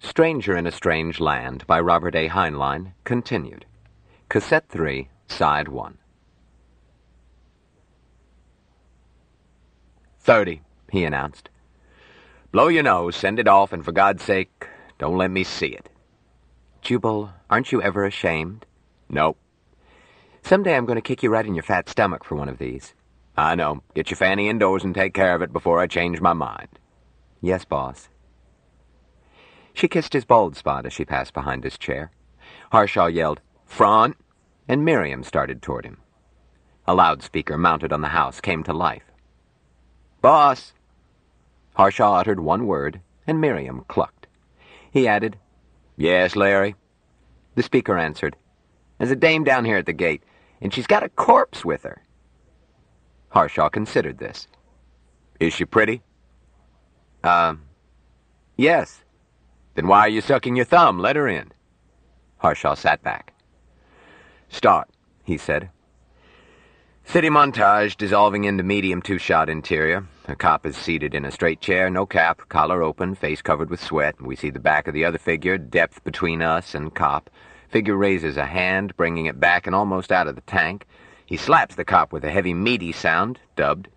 Stranger in a Strange Land by Robert A. Heinlein, continued. Cassette 3, Side 1. 30, he announced. Blow your nose, send it off, and for God's sake, don't let me see it. Jubal, aren't you ever ashamed? Nope. Someday I'm going to kick you right in your fat stomach for one of these. I know. Get your fanny indoors and take care of it before I change my mind. Yes, boss. She kissed his bald spot as she passed behind his chair. Harshaw yelled, "Front!" and Miriam started toward him. A loudspeaker mounted on the house came to life. "Boss!" Harshaw uttered one word, and Miriam clucked. He added, "Yes, Larry?" The speaker answered, "There's a dame down here at the gate, and she's got a corpse with her." Harshaw considered this. "Is she pretty?" Yes." "Then why are you sucking your thumb? Let her in." Harshaw sat back. "Start," he said. City montage dissolving into medium two-shot interior. A cop is seated in a straight chair, no cap, collar open, face covered with sweat. We see the back of the other figure, depth between us and cop. Figure raises a hand, bringing it back and almost out of the tank. He slaps the cop with a heavy, meaty sound, dubbed.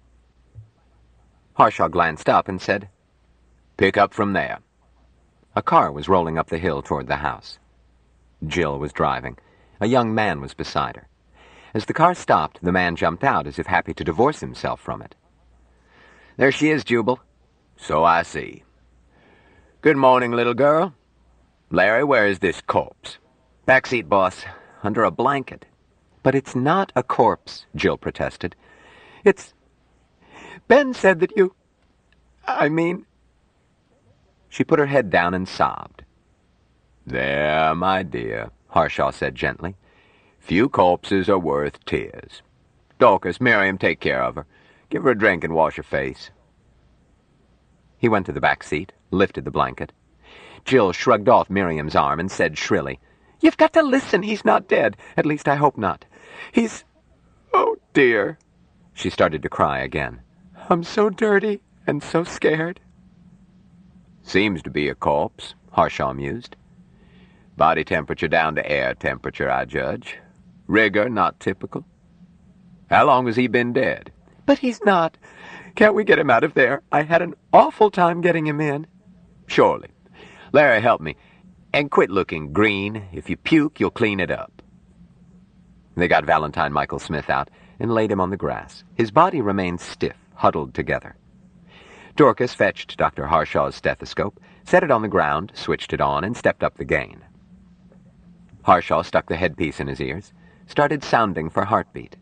Harshaw glanced up and said, "Pick up from there." A car was rolling up the hill toward the house. Jill was driving. A young man was beside her. As the car stopped, the man jumped out as if happy to divorce himself from it. "There she is, Jubal." "So I see. Good morning, little girl. Larry, where is this corpse?" "Backseat, boss. Under a blanket." "But it's not a corpse," Jill protested. "It's... Ben said that you... I mean..." She put her head down and sobbed. "There, my dear," Harshaw said gently. "Few corpses are worth tears. Dorcas, Miriam, take care of her. Give her a drink and wash her face." He went to the back seat, lifted the blanket. Jill shrugged off Miriam's arm and said shrilly, "You've got to listen. He's not dead. At least I hope not. He's... Oh, dear." She started to cry again. "I'm so dirty and so scared." "Seems to be a corpse," Harshaw mused. "Body temperature down to air temperature, I judge. Rigor not typical. How long has he been dead?" "But he's not. Can't we get him out of there? I had an awful time getting him in." "Surely. Larry, help me. And quit looking green. If you puke, you'll clean it up." They got Valentine Michael Smith out and laid him on the grass. His body remained stiff, huddled together. Dorcas fetched Dr. Harshaw's stethoscope, set it on the ground, switched it on, and stepped up the gain. Harshaw stuck the headpiece in his ears, started sounding for heartbeat.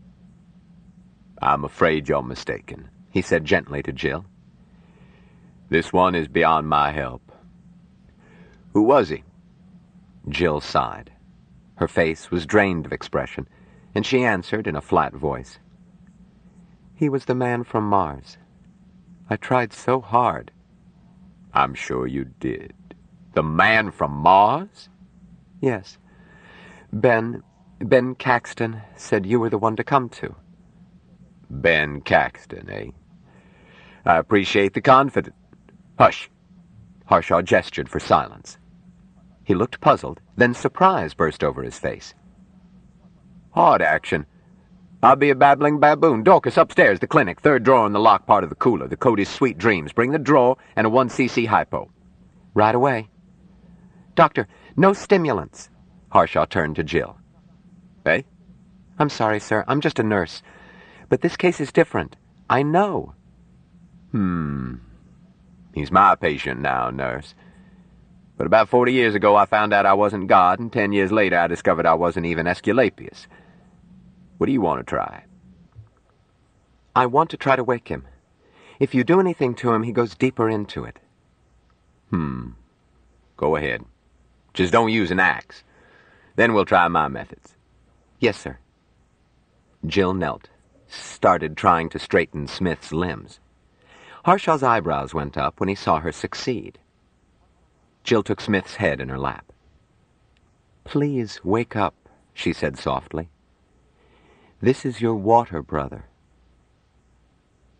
"I'm afraid you're mistaken," he said gently to Jill. "This one is beyond my help. Who was he?" Jill sighed. Her face was drained of expression, and she answered in a flat voice. "He was the man from Mars. I tried so hard." "I'm sure you did. The man from Mars?" "Yes. Ben Caxton said you were the one to come to." Ben Caxton, eh? I appreciate the confidence. Hush!" Harshaw gestured for silence. He looked puzzled, then surprise burst over his face. "Hard action. I'll be a babbling baboon. Dorcas, upstairs, the clinic, third drawer in the locked part of the cooler. The code is Sweet Dreams. Bring the drawer and a 1cc hypo." "Right away." "Doctor, no stimulants." Harshaw turned to Jill. "Eh?" "I'm sorry, sir. I'm just a nurse. But this case is different. I know." He's my patient now, nurse. But about 40 years ago I found out I wasn't God, and 10 years later I discovered I wasn't even Aesculapius. What do you want to try?" "I want to try to wake him. If you do anything to him, he goes deeper into it." Go ahead. Just don't use an axe. Then we'll try my methods." "Yes, sir." Jill knelt, started trying to straighten Smith's limbs. Harshaw's eyebrows went up when he saw her succeed. Jill took Smith's head in her lap. "Please wake up," she said softly. "This is your water brother."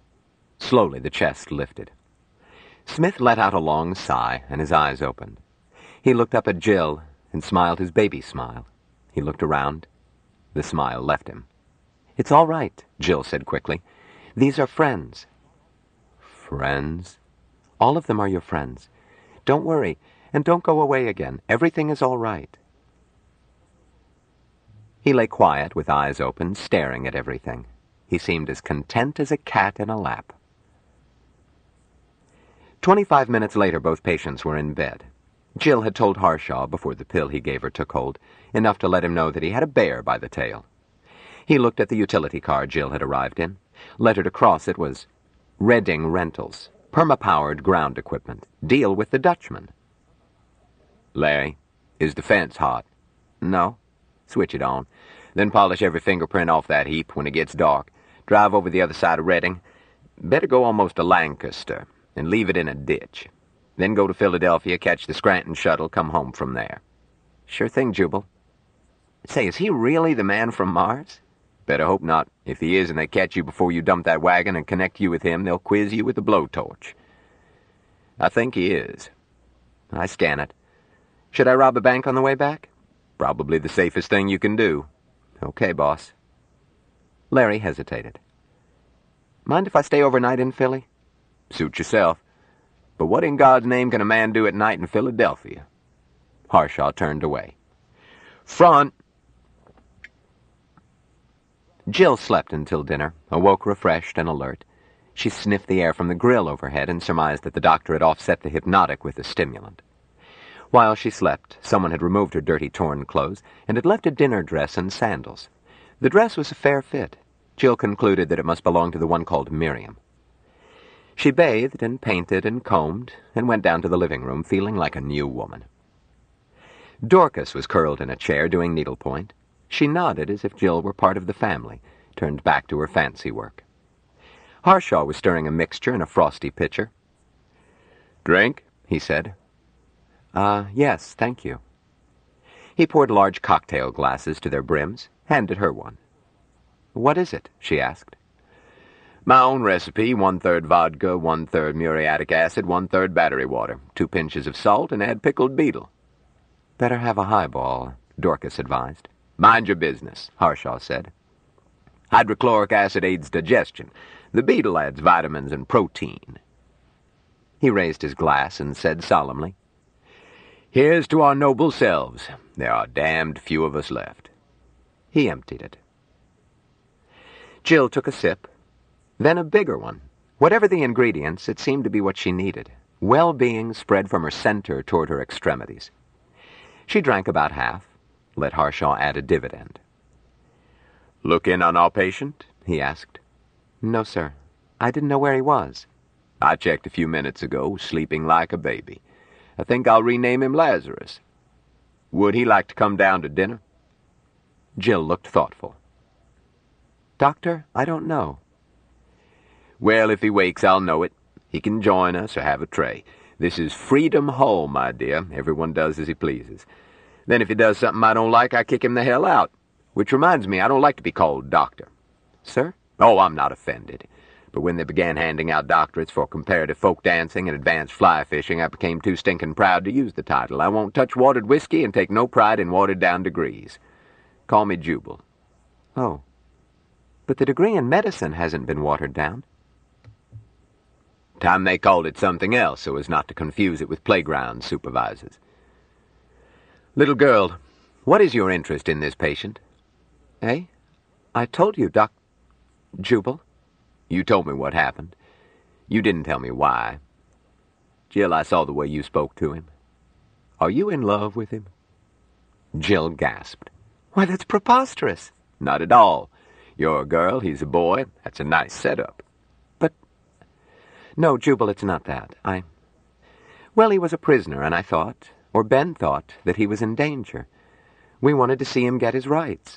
Slowly the chest lifted. Smith let out a long sigh, and his eyes opened. He looked up at Jill and smiled his baby smile. He looked around. The smile left him. "It's all right," Jill said quickly. "These are friends." "Friends?" "All of them are your friends. Don't worry, and don't go away again. Everything is all right." He lay quiet, with eyes open, staring at everything. He seemed as content as a cat in a lap. 25 minutes later, both patients were in bed. Jill had told Harshaw, before the pill he gave her took hold, enough to let him know that he had a bear by the tail. He looked at the utility car Jill had arrived in. Lettered across it was Redding Rentals, perma-powered ground equipment. Deal with the Dutchman. "Larry, is the fence hot?" "No." "Switch it on. Then polish every fingerprint off that heap when it gets dark. Drive over the other side of Redding. Better go almost to Lancaster and leave it in a ditch. Then go to Philadelphia, catch the Scranton shuttle, come home from there." "Sure thing, Jubal." "Say, is he really the man from Mars?" "Better hope not. If he is and they catch you before you dump that wagon and connect you with him, they'll quiz you with a blowtorch." "I think he is." "I scan it. Should I rob a bank on the way back?" "Probably the safest thing you can do." "Okay, boss." Larry hesitated. "Mind if I stay overnight in Philly?" "Suit yourself. But what in God's name can a man do at night in Philadelphia?" Harshaw turned away. "Front!" Jill slept until dinner, awoke refreshed and alert. She sniffed the air from the grill overhead and surmised that the doctor had offset the hypnotic with a stimulant. While she slept, someone had removed her dirty, torn clothes and had left a dinner dress and sandals. The dress was a fair fit. Jill concluded that it must belong to the one called Miriam. She bathed and painted and combed and went down to the living room feeling like a new woman. Dorcas was curled in a chair doing needlepoint. She nodded as if Jill were part of the family, turned back to her fancy work. Harshaw was stirring a mixture in a frosty pitcher. "Drink?" he said. Yes, thank you." He poured large cocktail glasses to their brims, handed her one. "What is it?" she asked. "My own recipe, 1/3 vodka, 1/3 muriatic acid, 1/3 battery water, 2 pinches of salt, and add pickled beetle." "Better have a highball," Dorcas advised. "Mind your business," Harshaw said. "Hydrochloric acid aids digestion. The beetle adds vitamins and protein." He raised his glass and said solemnly, "Here's to our noble selves. There are damned few of us left." He emptied it. Jill took a sip, then a bigger one. Whatever the ingredients, it seemed to be what she needed. Well-being spread from her center toward her extremities. She drank about half, let Harshaw add a dividend. "Look in on our patient?" he asked. "No, sir. I didn't know where he was." "I checked a few minutes ago, sleeping like a baby. I think I'll rename him Lazarus. Would he like to come down to dinner?" Jill looked thoughtful. "Doctor, I don't know." "Well, if he wakes, I'll know it. He can join us or have a tray. This is Freedom Hall, my dear. Everyone does as he pleases. Then if he does something I don't like, I kick him the hell out. Which reminds me, I don't like to be called doctor." "Sir?" "Oh, I'm not offended. But when they began handing out doctorates for comparative folk dancing and advanced fly fishing, I became too stinking proud to use the title. I won't touch watered whiskey and take no pride in watered-down degrees. Call me Jubal." "Oh, but the degree in medicine hasn't been watered down." "Time they called it something else so as not to confuse it with playground supervisors. Little girl, what is your interest in this patient?" "Eh? I told you, Jubal." "You told me what happened. You didn't tell me why. Jill, I saw the way you spoke to him. Are you in love with him?" Jill gasped. "Why, that's preposterous." "Not at all. You're a girl, he's a boy. That's a nice setup." "But—" "No, Jubal, it's not that. Well, he was a prisoner, and I thought, or Ben thought, that he was in danger. We wanted to see him get his rights."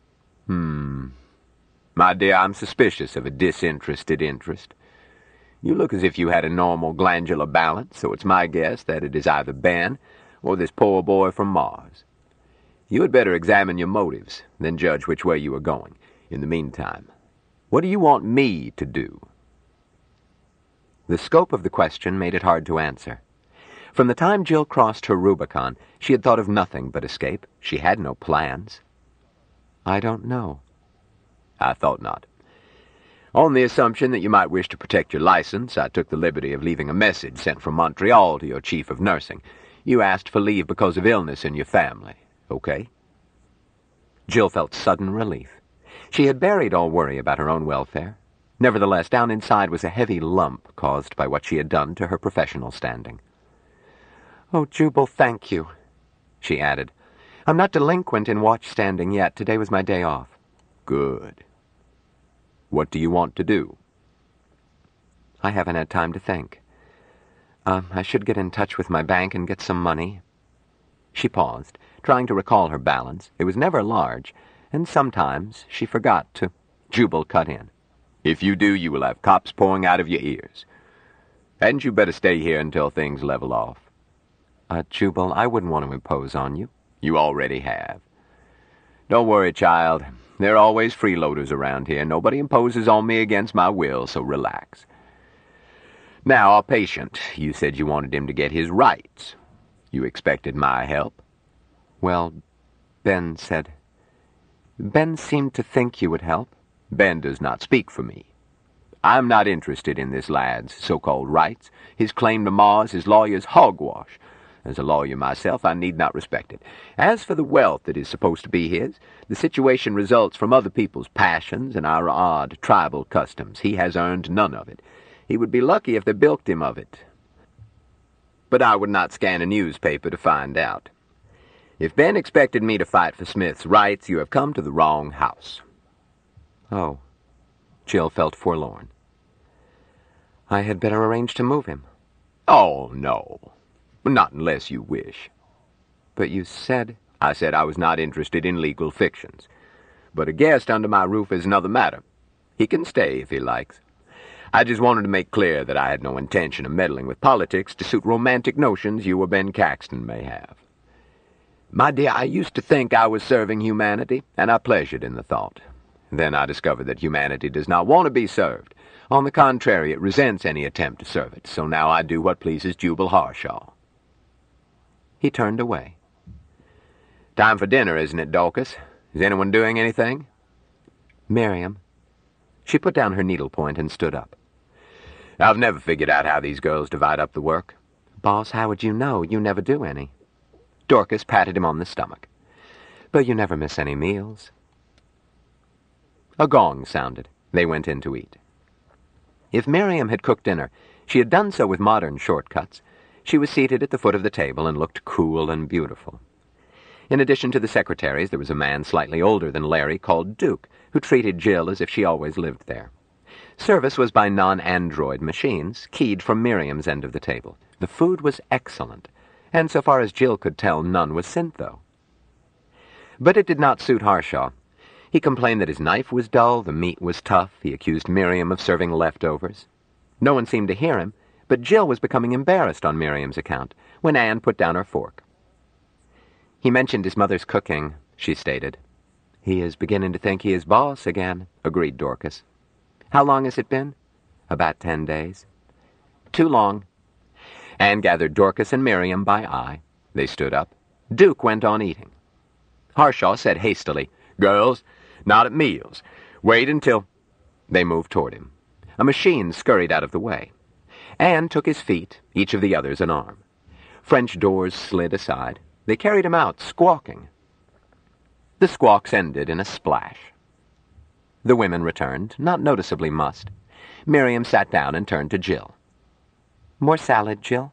My dear, I'm suspicious of a disinterested interest. You look as if you had a normal glandular balance, so it's my guess that it is either Ben or this poor boy from Mars. You had better examine your motives, then judge which way you are going. In the meantime, what do you want me to do?" The scope of the question made it hard to answer. From the time Jill crossed her Rubicon, she had thought of nothing but escape. She had no plans. "I don't know." "I thought not. On the assumption that you might wish to protect your license, I took the liberty of leaving a message sent from Montreal to your chief of nursing. You asked for leave because of illness in your family. Okay?" Jill felt sudden relief. She had buried all worry about her own welfare. Nevertheless, down inside was a heavy lump caused by what she had done to her professional standing. "Oh, Jubal, thank you," she added. "I'm not delinquent in watch-standing yet. Today was my day off." "Good. What do you want to do?" "I haven't had time to think. I should get in touch with my bank and get some money." She paused, trying to recall her balance. It was never large, and sometimes she forgot to. Jubal cut in. "If you do, you will have cops pouring out of your ears. Hadn't you better stay here until things level off?" Jubal, I wouldn't want to impose on you." "You already have. Don't worry, child. There are always freeloaders around here. Nobody imposes on me against my will, so relax. Now, our patient, you said you wanted him to get his rights. You expected my help?" "Well, Ben said... Ben seemed to think you would help." "Ben does not speak for me. I'm not interested in this lad's so-called rights. His claim to Mars, his lawyer's hogwash. As a lawyer myself, I need not respect it. As for the wealth that is supposed to be his, the situation results from other people's passions and our odd tribal customs. He has earned none of it. He would be lucky if they bilked him of it. But I would not scan a newspaper to find out. If Ben expected me to fight for Smith's rights, you have come to the wrong house." "Oh." Jill felt forlorn. "I had better arrange to move him." "Oh, no. Not unless you wish." "But you said—" "I said I was not interested in legal fictions. But a guest under my roof is another matter. He can stay if he likes. I just wanted to make clear that I had no intention of meddling with politics to suit romantic notions you or Ben Caxton may have. My dear, I used to think I was serving humanity, and I pleasured in the thought. Then I discovered that humanity does not want to be served. On the contrary, it resents any attempt to serve it. So now I do what pleases Jubal Harshaw." He turned away. "Time for dinner, isn't it, Dorcas? Is anyone doing anything?" "Miriam." She put down her needlepoint and stood up. "I've never figured out how these girls divide up the work." "Boss, how would you know? You never do any." Dorcas patted him on the stomach. "But you never miss any meals." A gong sounded. They went in to eat. If Miriam had cooked dinner, she had done so with modern shortcuts. She was seated at the foot of the table and looked cool and beautiful. In addition to the secretaries, there was a man slightly older than Larry called Duke, who treated Jill as if she always lived there. Service was by non-android machines, keyed from Miriam's end of the table. The food was excellent, and so far as Jill could tell, none was syntho. But it did not suit Harshaw. He complained that his knife was dull, the meat was tough. He accused Miriam of serving leftovers. No one seemed to hear him, but Jill was becoming embarrassed on Miriam's account when Anne put down her fork. "He mentioned his mother's cooking," she stated. "He is beginning to think he is boss again," agreed Dorcas. "How long has it been?" "About 10 days. "Too long." Anne gathered Dorcas and Miriam by eye. They stood up. Duke went on eating. Harshaw said hastily, "Girls, not at meals. Wait until—" They moved toward him. A machine scurried out of the way. Anne took his feet, each of the others an arm. French doors slid aside. They carried him out, squawking. The squawks ended in a splash. The women returned, not noticeably mussed. Miriam sat down and turned to Jill. "More salad, Jill?"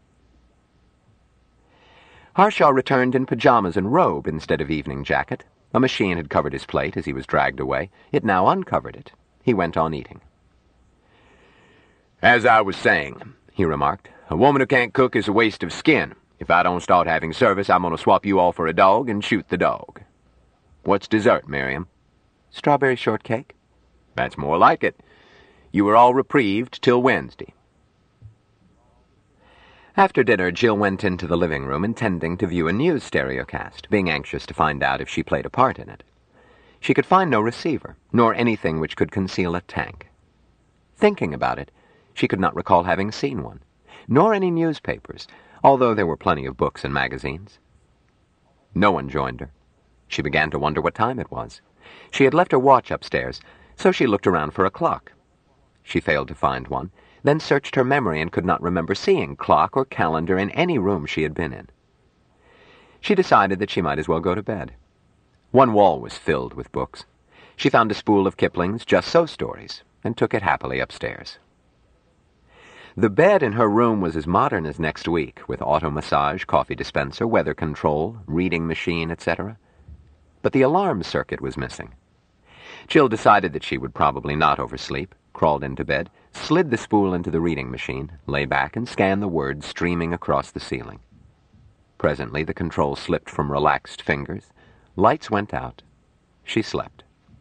Harshaw returned in pajamas and robe instead of evening jacket. A machine had covered his plate as he was dragged away. It now uncovered it. He went on eating. "As I was saying," he remarked, "a woman who can't cook is a waste of skin. If I don't start having service, I'm going to swap you all for a dog and shoot the dog. What's dessert, Miriam?" "Strawberry shortcake." "That's more like it. You were all reprieved till Wednesday." After dinner, Jill went into the living room intending to view a news stereocast, being anxious to find out if she played a part in it. She could find no receiver, nor anything which could conceal a tank. Thinking about it, she could not recall having seen one. nor any newspapers, although there were plenty of books and magazines. No one joined her. She began to wonder what time it was. She had left her watch upstairs, so she looked around for a clock. She failed to find one, then searched her memory and could not remember seeing clock or calendar in any room she had been in. She decided that she might as well go to bed. One wall was filled with books. She found a spool of Kipling's Just So stories and took it happily upstairs. The bed in her room was as modern as next week, with auto massage, coffee dispenser, weather control, reading machine, etc. But the alarm circuit was missing. Jill decided that she would probably not oversleep, crawled into bed, slid the spool into the reading machine, lay back, and scanned the words streaming across the ceiling. Presently, the control slipped from relaxed fingers. Lights went out. She slept.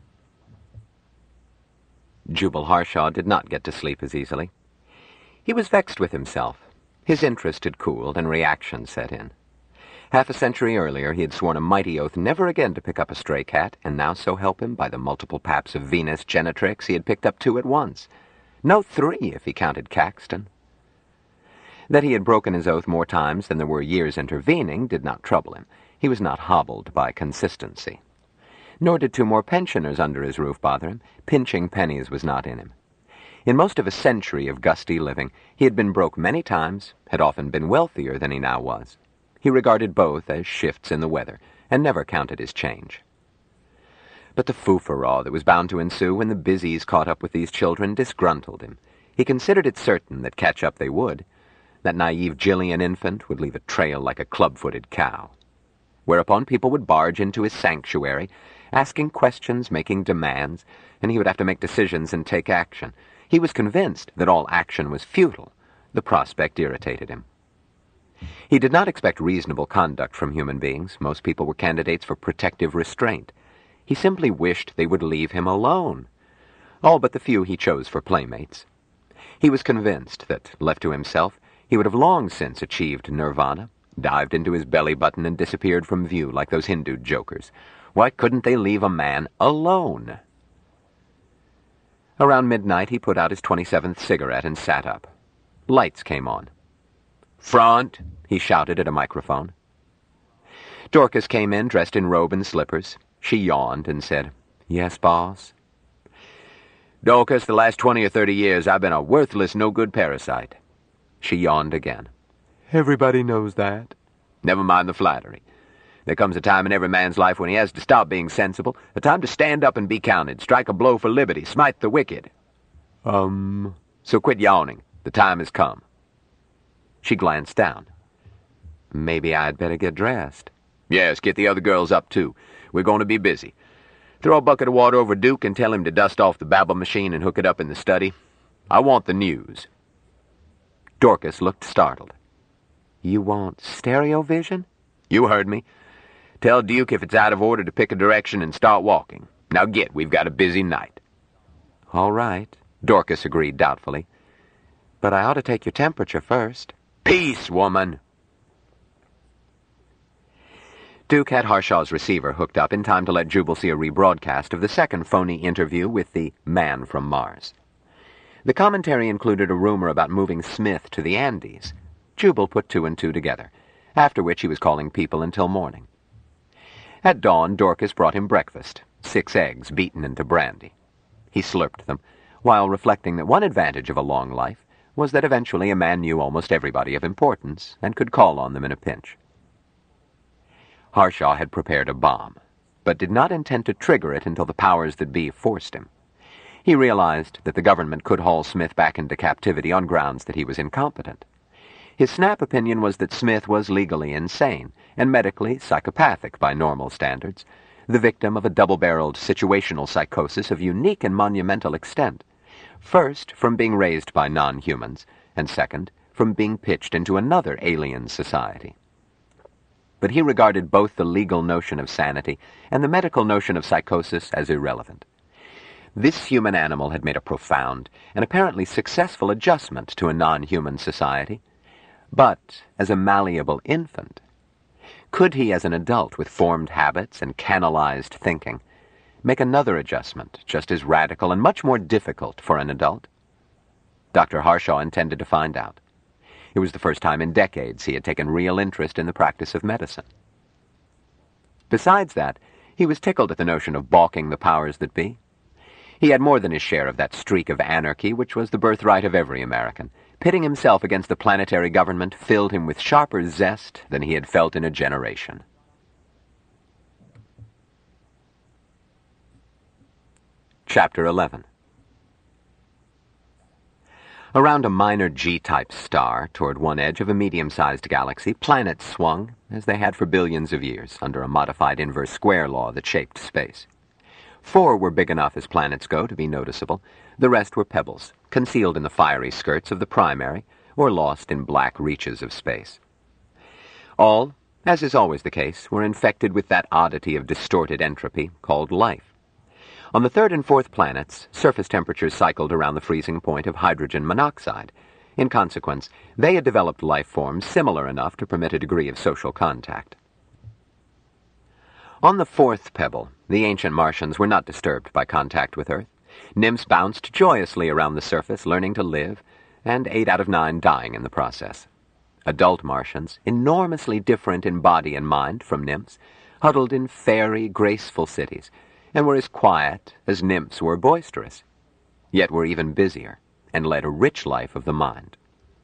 Jubal Harshaw did not get to sleep as easily. He was vexed with himself. His interest had cooled, and reaction set in. Half a century earlier, he had sworn a mighty oath never again to pick up a stray cat, and now, so help him, by the multiple paps of Venus Genetrix, he had picked up 2 at once. No, 3, if he counted Caxton. That he had broken his oath more times than there were years intervening did not trouble him. He was not hobbled by consistency. Nor did 2 more pensioners under his roof bother him. Pinching pennies was not in him. In most of a century of gusty living, he had been broke many times, had often been wealthier than he now was. He regarded both as shifts in the weather, and never counted his change. But the foo-for-all that was bound to ensue when the busies caught up with these children disgruntled him. He considered it certain that catch up they would. That naive Jillian infant would leave a trail like a club-footed cow. Whereupon people would barge into his sanctuary, asking questions, making demands, and he would have to make decisions and take action. He was convinced that all action was futile. The prospect irritated him. He did not expect reasonable conduct from human beings. Most people were candidates for protective restraint. He simply wished they would leave him alone. All but the few he chose for playmates. He was convinced that, left to himself, he would have long since achieved nirvana, dived into his belly button and disappeared from view like those Hindu jokers. Why couldn't they leave a man alone? Around midnight, he put out his 27th cigarette and sat up. Lights came on. "Front!" he shouted at a microphone. Dorcas came in, dressed in robe and slippers. She yawned and said, "Yes, boss?" "Dorcas, the last 20 or 30 years I've been a worthless, no-good parasite." She yawned again. "Everybody knows that." "Never mind the flattery. There comes a time in every man's life when he has to stop being sensible, a time to stand up and be counted, strike a blow for liberty, smite the wicked." So quit yawning. The time has come." She glanced down. "Maybe I'd better get dressed." "Yes, get the other girls up, too. We're going to be busy. Throw a bucket of water over Duke and tell him to dust off the babble machine and hook it up in the study. I want the news." Dorcas looked startled. "You want stereo vision?" "You heard me. Tell Duke if it's out of order to pick a direction and start walking. Now get, we've got a busy night." "All right," Dorcas agreed doubtfully. "But I ought to take your temperature first." "Peace, woman!" Duke had Harshaw's receiver hooked up in time to let Jubal see a rebroadcast of the second phony interview with the man from Mars. The commentary included a rumor about moving Smith to the Andes. Jubal put 2 and 2 together, after which he was calling people until morning. At dawn, Dorcas brought him breakfast, 6 eggs beaten into brandy. He slurped them, while reflecting that one advantage of a long life was that eventually a man knew almost everybody of importance and could call on them in a pinch. Harshaw had prepared a bomb, but did not intend to trigger it until the powers that be forced him. He realized that the government could haul Smith back into captivity on grounds that he was incompetent. His snap opinion was that Smith was legally insane and medically psychopathic by normal standards, the victim of a double-barreled situational psychosis of unique and monumental extent. First, from being raised by non-humans, and second, from being pitched into another alien society. But he regarded both the legal notion of sanity and the medical notion of psychosis as irrelevant. This human animal had made a profound and apparently successful adjustment to a non-human society. But as a malleable infant, could he, as an adult with formed habits and canalized thinking, make another adjustment just as radical and much more difficult for an adult? Dr. Harshaw intended to find out. It was the first time in decades he had taken real interest in the practice of medicine. Besides that, he was tickled at the notion of balking the powers that be. He had more than his share of that streak of anarchy which was the birthright of every American. Pitting himself against the planetary government filled him with sharper zest than he had felt in a generation. Chapter 11. Around a minor G-type star, toward one edge of a medium-sized galaxy, planets swung, as they had for billions of years, under a modified inverse square law that shaped space. 4 were big enough as planets go to be noticeable. The rest were pebbles, concealed in the fiery skirts of the primary, or lost in black reaches of space. All, as is always the case, were infected with that oddity of distorted entropy called life. On the 3rd and 4th planets, surface temperatures cycled around the freezing point of hydrogen monoxide. In consequence, they had developed life forms similar enough to permit a degree of social contact. On the 4th pebble, the ancient Martians were not disturbed by contact with Earth. Nymphs bounced joyously around the surface, learning to live, and 8 out of 9 dying in the process. Adult Martians, enormously different in body and mind from nymphs, huddled in fairy, graceful cities, and were as quiet as nymphs were boisterous, yet were even busier, and led a rich life of the mind.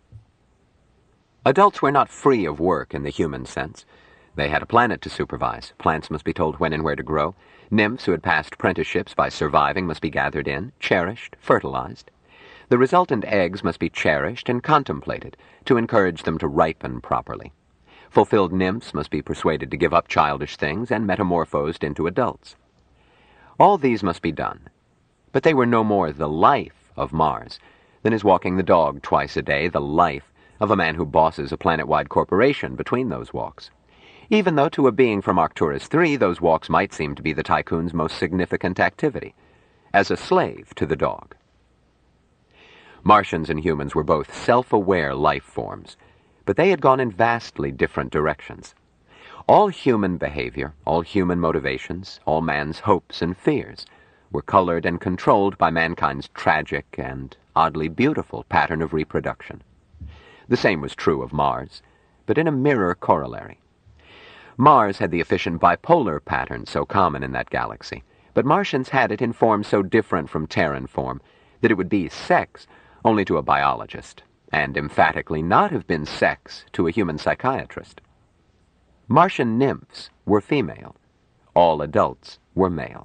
Adults were not free of work in the human sense. They had a planet to supervise. Plants must be told when and where to grow. Nymphs who had passed apprenticeships by surviving must be gathered in, cherished, fertilized. The resultant eggs must be cherished and contemplated to encourage them to ripen properly. Fulfilled nymphs must be persuaded to give up childish things and metamorphosed into adults. All these must be done, but they were no more the life of Mars than is walking the dog twice a day the life of a man who bosses a planet-wide corporation between those walks. Even though to a being from Arcturus 3 those walks might seem to be the tycoon's most significant activity, as a slave to the dog. Martians and humans were both self-aware life forms, but they had gone in vastly different directions. All human behavior, all human motivations, all man's hopes and fears were colored and controlled by mankind's tragic and oddly beautiful pattern of reproduction. The same was true of Mars, but in a mirror corollary. Mars had the efficient bipolar pattern so common in that galaxy, but Martians had it in form so different from Terran form that it would be sex only to a biologist, and emphatically not have been sex to a human psychiatrist. Martian nymphs were female. All adults were male.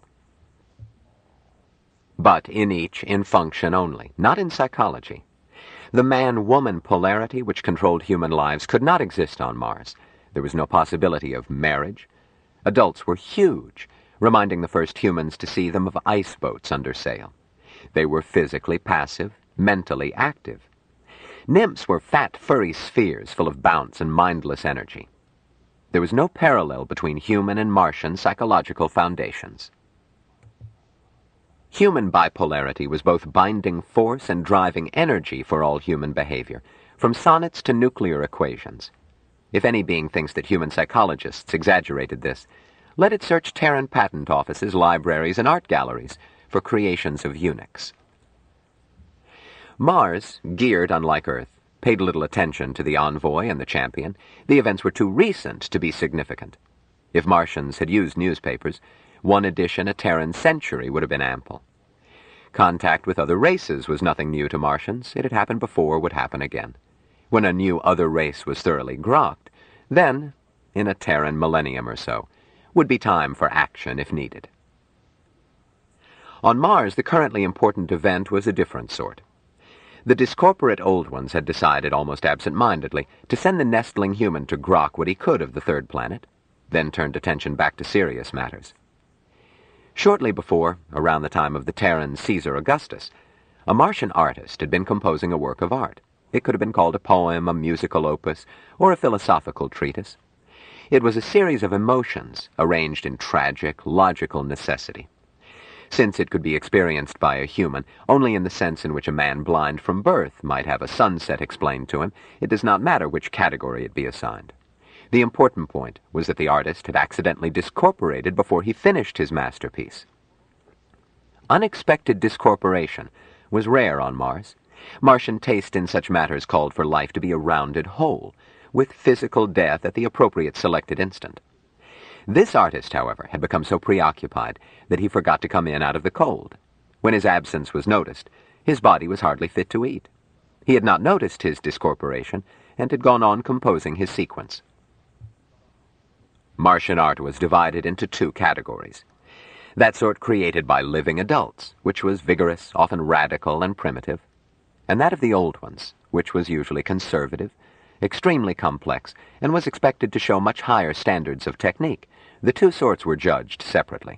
But in each in function only, not in psychology. The man-woman polarity which controlled human lives could not exist on Mars. There was no possibility of marriage. Adults were huge, reminding the first humans to see them of ice boats under sail. They were physically passive, mentally active. Nymphs were fat, furry spheres full of bounce and mindless energy. There was no parallel between human and Martian psychological foundations. Human bipolarity was both binding force and driving energy for all human behavior, from sonnets to nuclear equations. If any being thinks that human psychologists exaggerated this, let it search Terran patent offices, libraries, and art galleries for creations of eunuchs. Mars, geared unlike Earth, paid little attention to the envoy and the champion. The events were too recent to be significant. If Martians had used newspapers, one edition a Terran century would have been ample. Contact with other races was nothing new to Martians. It had happened before, would happen again. When a new other race was thoroughly grokked, then, in a Terran millennium or so, would be time for action if needed. On Mars, the currently important event was a different sort. The discorporate Old Ones had decided, almost absent-mindedly, to send the nestling human to grok what he could of the 3rd planet, then turned attention back to serious matters. Shortly before, around the time of the Terran Caesar Augustus, a Martian artist had been composing a work of art. It could have been called a poem, a musical opus, or a philosophical treatise. It was a series of emotions arranged in tragic, logical necessity. Since it could be experienced by a human only in the sense in which a man blind from birth might have a sunset explained to him, it does not matter which category it be assigned. The important point was that the artist had accidentally discorporated before he finished his masterpiece. Unexpected discorporation was rare on Mars. Martian taste in such matters called for life to be a rounded whole, with physical death at the appropriate selected instant. This artist, however, had become so preoccupied that he forgot to come in out of the cold. When his absence was noticed, his body was hardly fit to eat. He had not noticed his discorporation, and had gone on composing his sequence. Martian art was divided into two categories. That sort created by living adults, which was vigorous, often radical and primitive, and that of the old ones, which was usually conservative, extremely complex, and was expected to show much higher standards of technique. The two sorts were judged separately.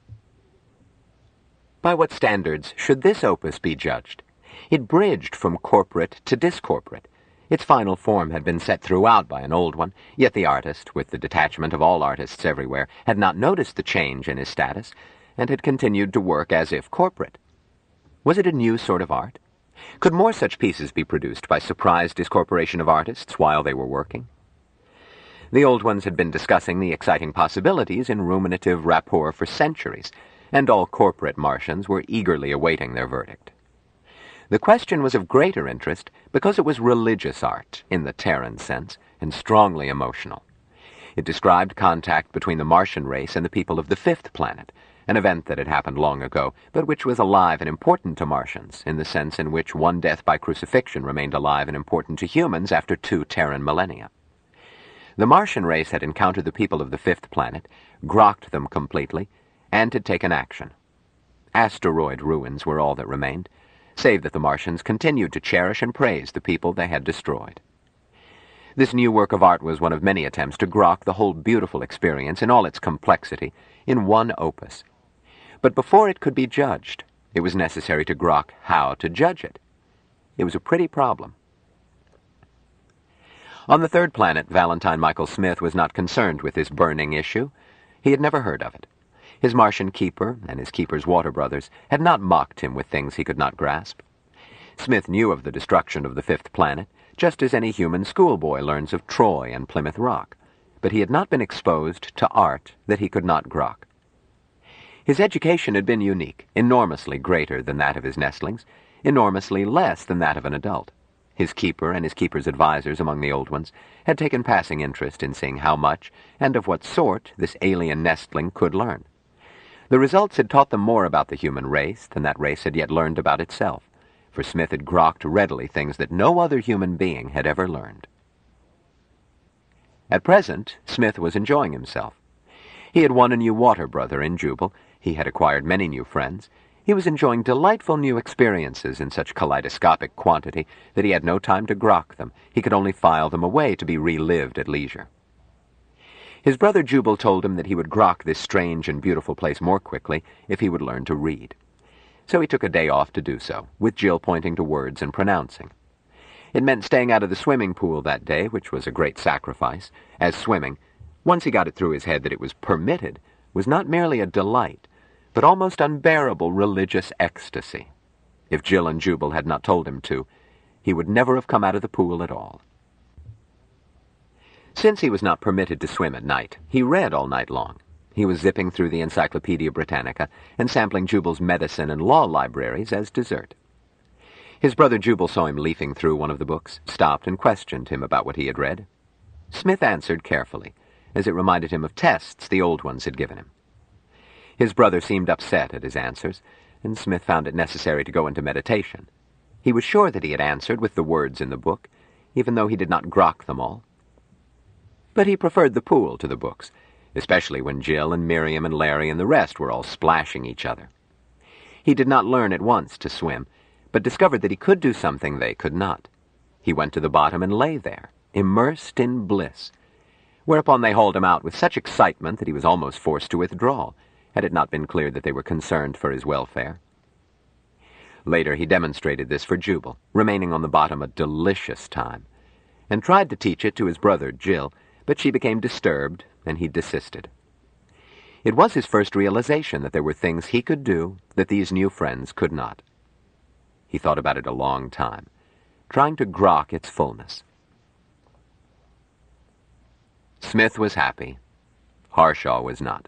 By what standards should this opus be judged? It bridged from corporate to discorporate. Its final form had been set throughout by an old one, yet the artist, with the detachment of all artists everywhere, had not noticed the change in his status, and had continued to work as if corporate. Was it a new sort of art? Could more such pieces be produced by surprise discorporation of artists while they were working? The old ones had been discussing the exciting possibilities in ruminative rapport for centuries, and all corporate Martians were eagerly awaiting their verdict. The question was of greater interest because it was religious art, in the Terran sense, and strongly emotional. It described contact between the Martian race and the people of the fifth planet, an event that had happened long ago, but which was alive and important to Martians, in the sense in which one death by crucifixion remained alive and important to humans after 2 Terran millennia. The Martian race had encountered the people of the fifth planet, grokked them completely, and had taken action. Asteroid ruins were all that remained, save that the Martians continued to cherish and praise the people they had destroyed. This new work of art was one of many attempts to grok the whole beautiful experience in all its complexity in one opus. But before it could be judged, it was necessary to grok how to judge it. It was a pretty problem. On the third planet, Valentine Michael Smith was not concerned with this burning issue. He had never heard of it. His Martian keeper and his keeper's water brothers had not mocked him with things he could not grasp. Smith knew of the destruction of the fifth planet, just as any human schoolboy learns of Troy and Plymouth Rock, but he had not been exposed to art that he could not grok. His education had been unique, enormously greater than that of his nestlings, enormously less than that of an adult. His keeper and his keeper's advisors among the old ones had taken passing interest in seeing how much and of what sort this alien nestling could learn. The results had taught them more about the human race than that race had yet learned about itself, for Smith had grokked readily things that no other human being had ever learned. At present, Smith was enjoying himself. He had won a new water brother in Jubal. He had acquired many new friends. He was enjoying delightful new experiences in such kaleidoscopic quantity that he had no time to grok them. He could only file them away to be relived at leisure. His brother Jubal told him that he would grok this strange and beautiful place more quickly if he would learn to read. So he took a day off to do so, with Jill pointing to words and pronouncing. It meant staying out of the swimming pool that day, which was a great sacrifice, as swimming, once he got it through his head that it was permitted, was not merely a delight, but almost unbearable religious ecstasy. If Jill and Jubal had not told him to, he would never have come out of the pool at all. Since he was not permitted to swim at night, he read all night long. He was zipping through the Encyclopedia Britannica and sampling Jubal's medicine and law libraries as dessert. His brother Jubal saw him leafing through one of the books, stopped and questioned him about what he had read. Smith answered carefully, as it reminded him of tests the old ones had given him. His brother seemed upset at his answers, and Smith found it necessary to go into meditation. He was sure that he had answered with the words in the book, even though he did not grok them all. But he preferred the pool to the books, especially when Jill and Miriam and Larry and the rest were all splashing each other. He did not learn at once to swim, but discovered that he could do something they could not. He went to the bottom and lay there, immersed in bliss, whereupon they hauled him out with such excitement that he was almost forced to withdraw, had it not been clear that they were concerned for his welfare. Later he demonstrated this for Jubal, remaining on the bottom a delicious time, and tried to teach it to his brother Jill, but she became disturbed, and he desisted. It was his first realization that there were things he could do that these new friends could not. He thought about it a long time, trying to grok its fullness. Smith was happy. Harshaw was not.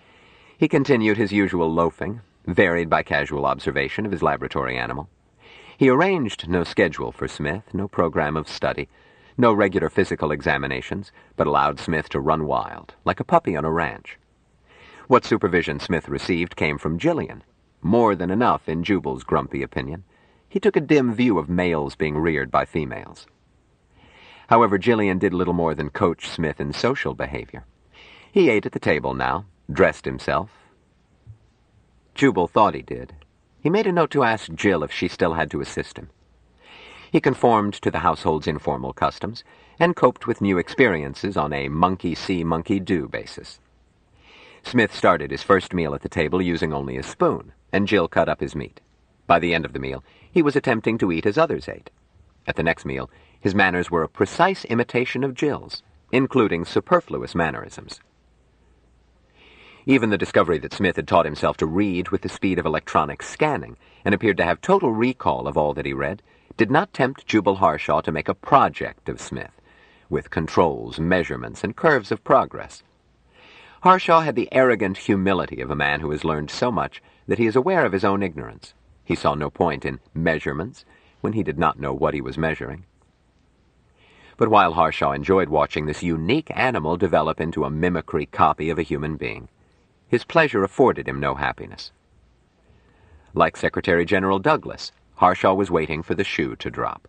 He continued his usual loafing, varied by casual observation of his laboratory animal. He arranged no schedule for Smith, no program of study, no regular physical examinations, but allowed Smith to run wild, like a puppy on a ranch. What supervision Smith received came from Jillian, more than enough in Jubal's grumpy opinion. He took a dim view of males being reared by females. However, Jillian did little more than coach Smith in social behavior. He ate at the table now, dressed himself. Jubal thought he did. He made a note to ask Jill if she still had to assist him. He conformed to the household's informal customs and coped with new experiences on a monkey-see, monkey-do basis. Smith started his first meal at the table using only a spoon, and Jill cut up his meat. By the end of the meal, he was attempting to eat as others ate. At the next meal, his manners were a precise imitation of Jill's, including superfluous mannerisms. Even the discovery that Smith had taught himself to read with the speed of electronic scanning and appeared to have total recall of all that he read did not tempt Jubal Harshaw to make a project of Smith, with controls, measurements, and curves of progress. Harshaw had the arrogant humility of a man who has learned so much that he is aware of his own ignorance. He saw no point in measurements when he did not know what he was measuring. But while Harshaw enjoyed watching this unique animal develop into a mimicry copy of a human being, his pleasure afforded him no happiness. Like Secretary General Douglas, Harshaw was waiting for the shoe to drop.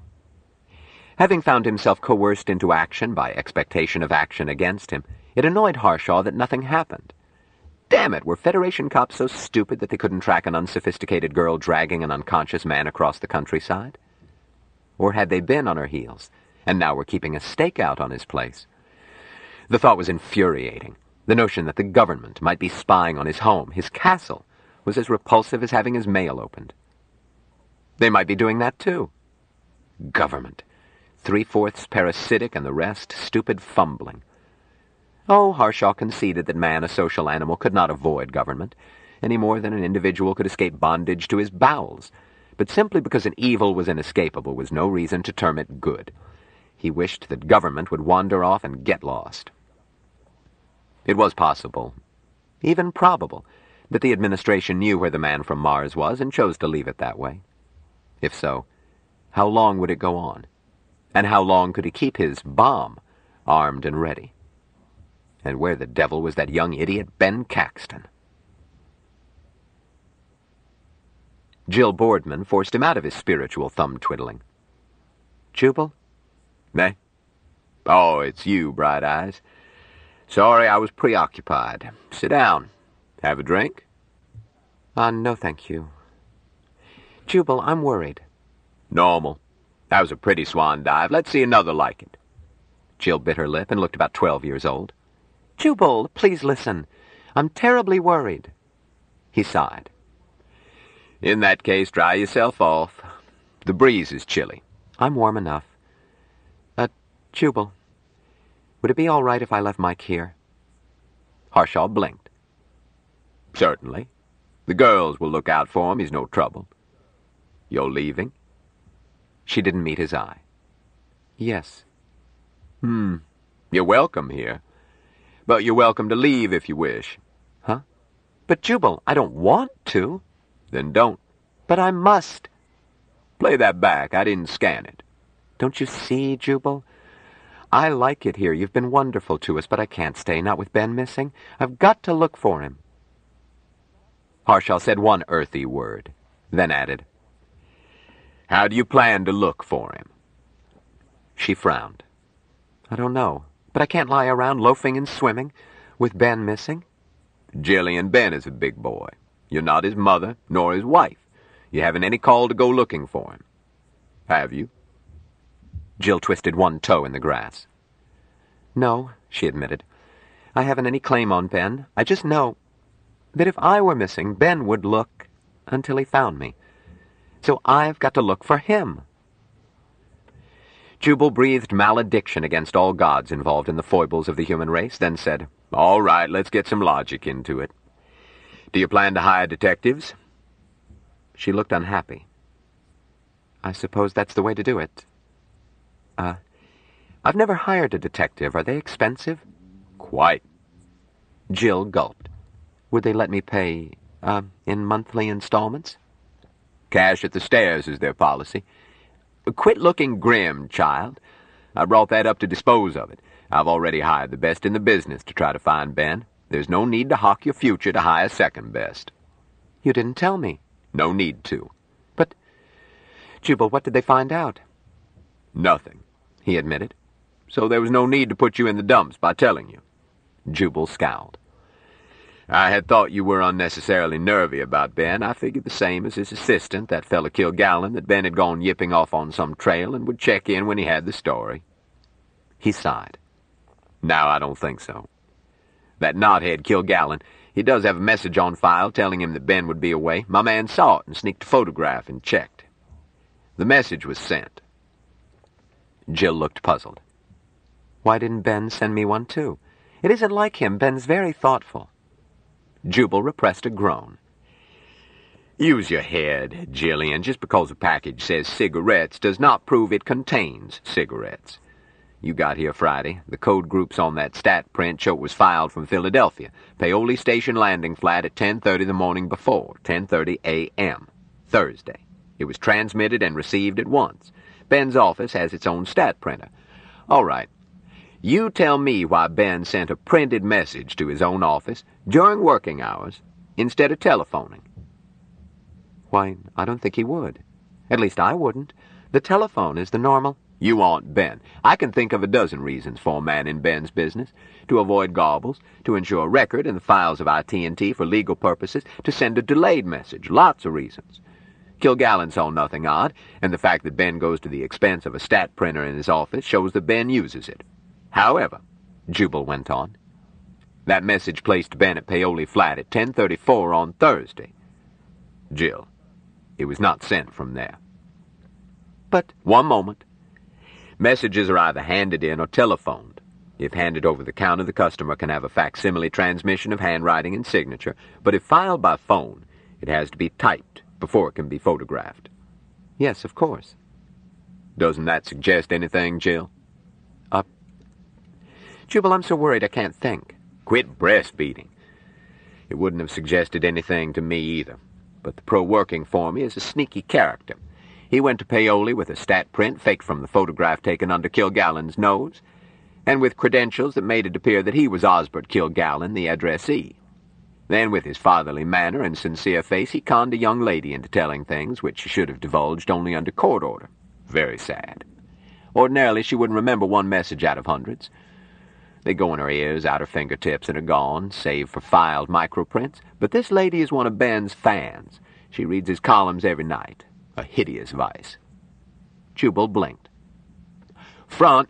Having found himself coerced into action by expectation of action against him, it annoyed Harshaw that nothing happened. Damn it, were Federation cops so stupid that they couldn't track an unsophisticated girl dragging an unconscious man across the countryside? Or had they been on her heels, and now were keeping a stakeout on his place? The thought was infuriating. The notion that the government might be spying on his home, his castle, was as repulsive as having his mail opened. They might be doing that too. Government. 3/4 parasitic and the rest stupid fumbling. Oh, Harshaw conceded that man, a social animal, could not avoid government, any more than an individual could escape bondage to his bowels. But simply because an evil was inescapable was no reason to term it good. He wished that government would wander off and get lost. It was possible, even probable, that the administration knew where the man from Mars was and chose to leave it that way. If so, how long would it go on? And how long could he keep his bomb armed and ready? And where the devil was that young idiot, Ben Caxton? Jill Boardman forced him out of his spiritual thumb-twiddling. Jubal? Eh? Oh, it's you, Bright Eyes. Sorry, I was preoccupied. Sit down. Have a drink? No, thank you. Jubal, I'm worried. Normal. That was a pretty swan dive. Let's see another like it. Jill bit her lip and looked about 12 years old. Jubal, please listen. I'm terribly worried. He sighed. In that case, dry yourself off. The breeze is chilly. I'm warm enough. Jubal, would it be all right if I left Mike here? Harshaw blinked. Certainly. The girls will look out for him. He's no trouble. You're leaving? She didn't meet his eye. Yes. You're welcome here. But you're welcome to leave if you wish. Huh? But Jubal, I don't want to. Then don't. But I must. Play that back. I didn't scan it. Don't you see, Jubal? I like it here. You've been wonderful to us, but I can't stay, not with Ben missing. I've got to look for him. Harshaw said one earthy word, then added, How do you plan to look for him? She frowned. I don't know, but I can't lie around loafing and swimming with Ben missing. Jillian, Ben is a big boy. You're not his mother, nor his wife. You haven't any call to go looking for him. Have you? Jill twisted one toe in the grass. No, she admitted. I haven't any claim on Ben. I just know that if I were missing, Ben would look until he found me. So I've got to look for him. Jubal breathed malediction against all gods involved in the foibles of the human race, then said, All right, let's get some logic into it. Do you plan to hire detectives? She looked unhappy. I suppose that's the way to do it. I've never hired a detective. Are they expensive? Quite. Jill gulped. Would they let me pay, in monthly installments? Cash at the stairs is their policy. Quit looking grim, child. I brought that up to dispose of it. I've already hired the best in the business to try to find Ben. There's no need to hawk your future to hire second best. You didn't tell me. No need to. But, Jubal, what did they find out? Nothing, he admitted. So there was no need to put you in the dumps by telling you. Jubal scowled. I had thought you were unnecessarily nervy about Ben. I figured the same as his assistant, that fella Kilgallen, that Ben had gone yipping off on some trail and would check in when he had the story. He sighed. Now I don't think so. That knothead Kilgallen, he does have a message on file telling him that Ben would be away. My man saw it and sneaked a photograph and checked. The message was sent. Jill looked puzzled. Why didn't Ben send me one, too? It isn't like him. Ben's very thoughtful. Jubal repressed a groan. Use your head, Jillian. Just because a package says cigarettes does not prove it contains cigarettes. You got here Friday. The code groups on that stat print show it was filed from Philadelphia. Paoli Station landing flat at 10:30 the morning before, 10:30 a.m., Thursday. It was transmitted and received at once. Ben's office has its own stat printer. All right. You tell me why Ben sent a printed message to his own office during working hours instead of telephoning. Why, I don't think he would. At least I wouldn't. The telephone is the normal. You want Ben. I can think of a dozen reasons for a man in Ben's business. To avoid gobbles, to ensure a record in the files of AT&T for legal purposes, to send a delayed message. Lots of reasons. Kilgallen saw nothing odd, and the fact that Ben goes to the expense of a stat printer in his office shows that Ben uses it. However, Jubal went on, that message placed Ben at Paoli Flat at 10:34 on Thursday. Jill, it was not sent from there. But... One moment. Messages are either handed in or telephoned. If handed over the counter, the customer can have a facsimile transmission of handwriting and signature, but if filed by phone, it has to be typed before it can be photographed. Yes, of course. Doesn't that suggest anything, Jill? Jubal, I'm so worried I can't think. Quit breastfeeding. It wouldn't have suggested anything to me either. But the pro working for me is a sneaky character. He went to Paoli with a stat print faked from the photograph taken under Kilgallen's nose, and with credentials that made it appear that he was Osbert Kilgallen, the addressee. Then, with his fatherly manner and sincere face, he conned a young lady into telling things which she should have divulged only under court order. Very sad. Ordinarily, she wouldn't remember one message out of hundreds. They go in her ears, out her fingertips, and are gone, save for filed microprints. But this lady is one of Ben's fans. She reads his columns every night. A hideous vice. Jubal blinked. Front.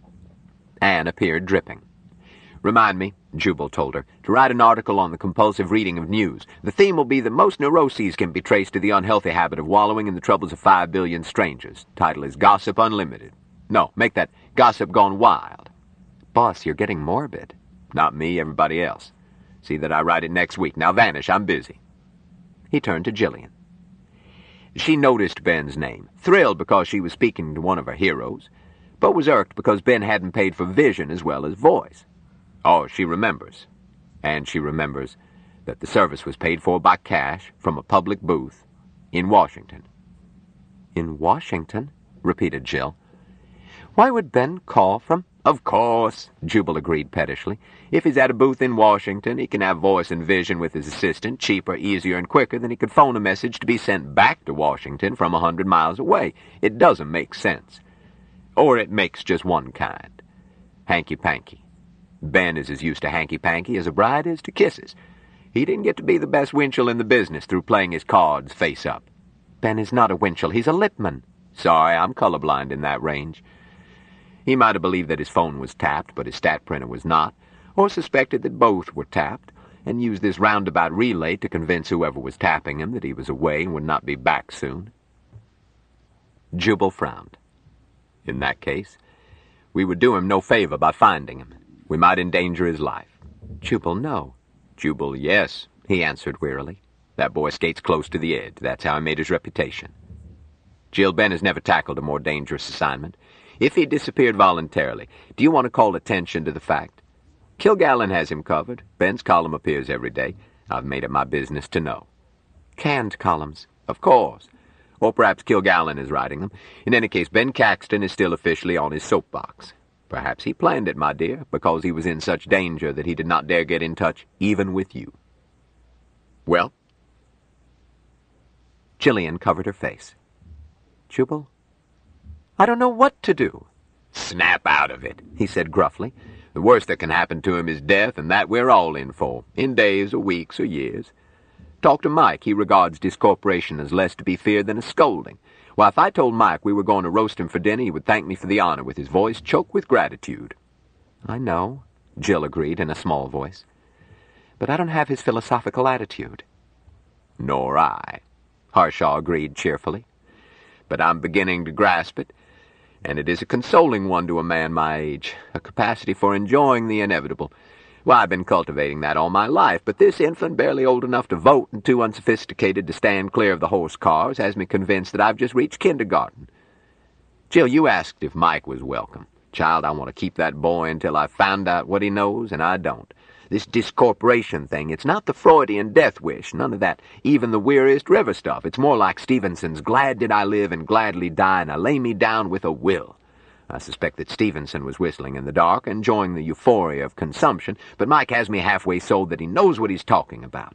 Anne appeared dripping. Remind me, Jubal told her, to write an article on the compulsive reading of news. The theme will be that most neuroses can be traced to the unhealthy habit of wallowing in the troubles of 5 billion strangers. Title is Gossip Unlimited. No, make that Gossip Gone Wild. Boss, you're getting morbid. Not me, everybody else. See that I write it next week. Now vanish, I'm busy. He turned to Jillian. She noticed Ben's name, thrilled because she was speaking to one of her heroes, but was irked because Ben hadn't paid for vision as well as voice. Oh, she remembers. And she remembers that the service was paid for by cash from a public booth in Washington. In Washington? Repeated Jill. Why would Ben call from... Of course, Jubal agreed pettishly. If he's at a booth in Washington, he can have voice and vision with his assistant, cheaper, easier, and quicker than he could phone a message to be sent back to Washington from 100 miles away. It doesn't make sense. Or it makes just one kind. Hanky-panky. Ben is as used to hanky-panky as a bride is to kisses. He didn't get to be the best Winchell in the business through playing his cards face up. Ben is not a Winchell, he's a Lippman. Sorry, I'm colorblind in that range. He might have believed that his phone was tapped, but his stat printer was not, or suspected that both were tapped, and used this roundabout relay to convince whoever was tapping him that he was away and would not be back soon. Jubal frowned. In that case, we would do him no favor by finding him. We might endanger his life. Jubal, no. Jubal, yes, he answered wearily. That boy skates close to the edge. That's how he made his reputation. Jill, Ben has never tackled a more dangerous assignment. If he disappeared voluntarily, do you want to call attention to the fact? Kilgallen has him covered. Ben's column appears every day. I've made it my business to know. Canned columns. Of course. Or perhaps Kilgallen is writing them. In any case, Ben Caxton is still officially on his soapbox. Perhaps he planned it, my dear, because he was in such danger that he did not dare get in touch even with you. Well? Gillian covered her face. Jubal, I don't know what to do. Snap out of it, he said gruffly. The worst that can happen to him is death, and that we're all in for, in days or weeks or years. Talk to Mike. He regards discorporation as less to be feared than a scolding. Why, if I told Mike we were going to roast him for dinner, he would thank me for the honor with his voice choked with gratitude. I know, Jill agreed in a small voice. But I don't have his philosophical attitude. Nor I, Harshaw agreed cheerfully. But I'm beginning to grasp it, and it is a consoling one to a man my age, a capacity for enjoying the inevitable. Well, I've been cultivating that all my life, but this infant, barely old enough to vote and too unsophisticated to stand clear of the horse cars, has me convinced that I've just reached kindergarten. Jill, you asked if Mike was welcome. Child, I want to keep that boy until I've found out what he knows, and I don't. This discorporation thing, it's not the Freudian death wish, none of that even the weariest river stuff. It's more like Stevenson's glad did I live and gladly die, and I lay me down with a will. I suspect that Stevenson was whistling in the dark, enjoying the euphoria of consumption, but Mike has me halfway sold that he knows what he's talking about.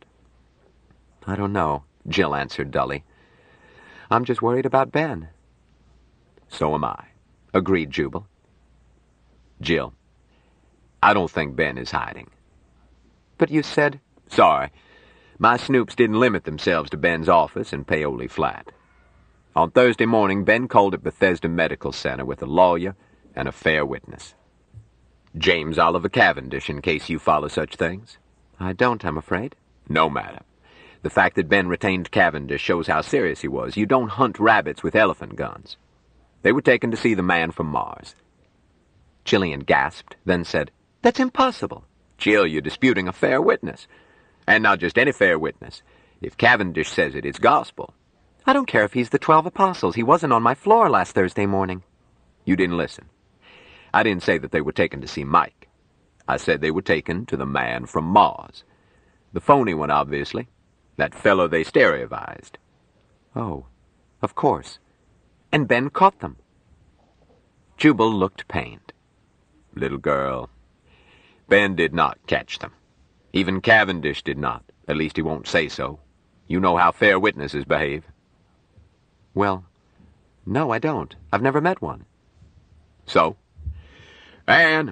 I don't know, Jill answered dully. I'm just worried about Ben. So am I, agreed Jubal. Jill, I don't think Ben is hiding. But you said... Sorry. My snoops didn't limit themselves to Ben's office in Paoli Flat. On Thursday morning, Ben called at Bethesda Medical Center with a lawyer and a fair witness. James Oliver Cavendish, in case you follow such things. I don't, I'm afraid. No matter. The fact that Ben retained Cavendish shows how serious he was. You don't hunt rabbits with elephant guns. They were taken to see the man from Mars. Gillian gasped, then said, That's impossible. Jill, you're disputing a fair witness. And not just any fair witness. If Cavendish says it, it's gospel. I don't care if he's the 12 apostles. He wasn't on my floor last Thursday morning. You didn't listen. I didn't say that they were taken to see Mike. I said they were taken to the man from Mars. The phony one, obviously. That fellow they stereovised. Oh, of course. And Ben caught them. Jubal looked pained. Little girl. Ben did not catch them. Even Cavendish did not. At least he won't say so. You know how fair witnesses behave. Well, no, I don't. I've never met one. So? Anne!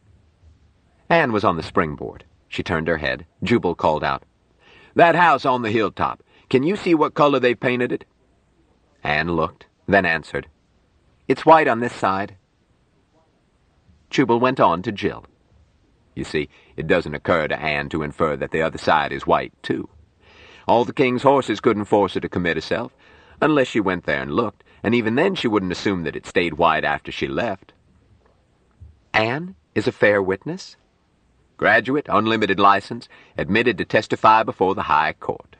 Anne was on the springboard. She turned her head. Jubal called out, That house on the hilltop. Can you see what color they've painted it? Anne looked, then answered, It's white on this side. Jubal went on to Jill. You see, it doesn't occur to Anne to infer that the other side is white, too. All the king's horses couldn't force her to commit herself, unless she went there and looked, and even then she wouldn't assume that it stayed white after she left. Anne is a fair witness? Graduate, unlimited license, admitted to testify before the High Court.